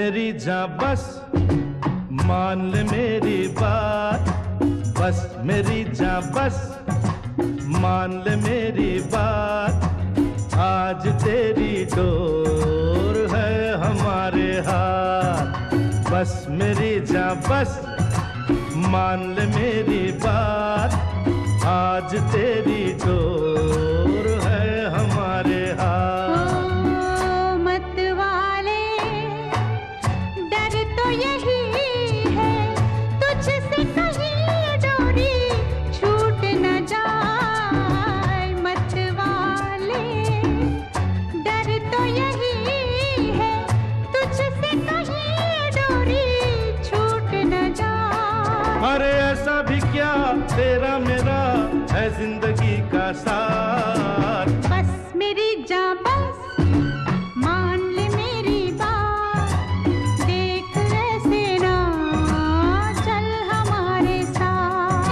मेरी जान बस मान ले मेरी बात, बस मेरी जान बस मान ले मेरी बात। आज तेरी डोर है हमारे हाथ, बस मेरी जान बस मान ले मेरी बात। आज तेरी डोर है हमारे हाथ। अरे ऐसा भी क्या तेरा मेरा है जिंदगी का साथ। बस मेरी जान बस मान ले मेरी बात, देख ऐसे ना चल हमारे साथ।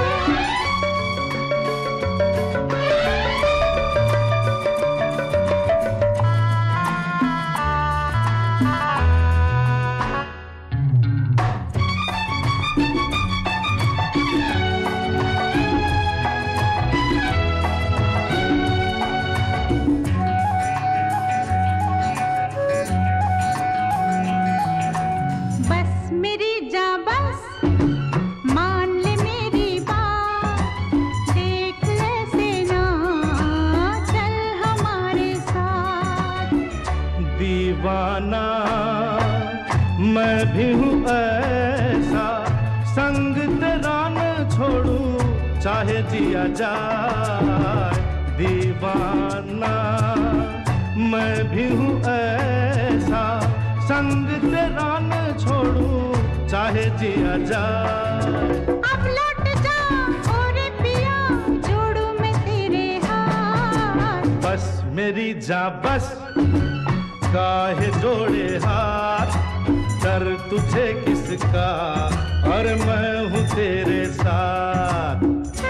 दीवाना मैं भी हूँ ऐसा, संग तेरा न छोड़ूं चाहे जिया जाए। दीवाना मैं भी हूँ ऐसा, संग तेरा न छोड़ूं चाहे जिया जाए। अब लौट जा और पिया जोड़ू मैं तेरे हाथ। बस मेरी जान बस काहे जोड़े हाथ, डर तुझे किसका और मैं हूँ तेरे साथ।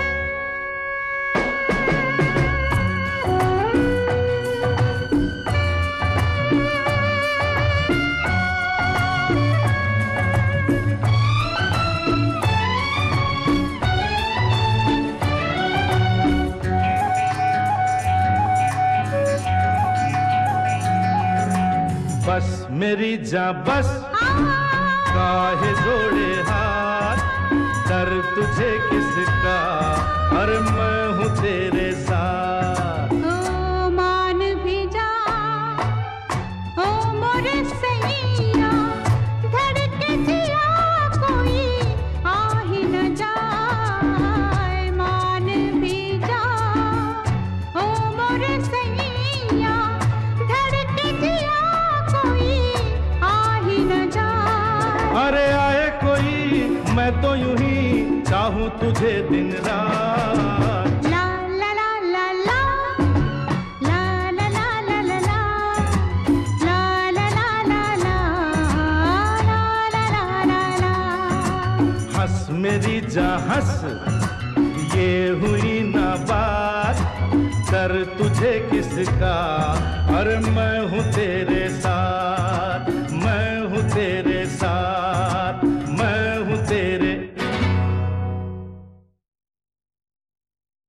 बस मेरी जान बस काहे जोड़े हाथ, डर तुझे किसका और मैं हूँ तेरे साथ। ओ मान भी जा ओ मोरे सैया, धड़के जिया कोई आ ही न जाए। मान भी जा ओ मोरे सैया, धड़के जिया अरे आए कोई मैं तो यूं ही चाहूं तुझे दिन रात। ला ला ला ला ला ला ला ला ला ला ला ला ला ला ला ला। हंस मेरी जान हंस ये हुई ना बात, कर तुझे किसका और मैं हूँ तेरे साथ।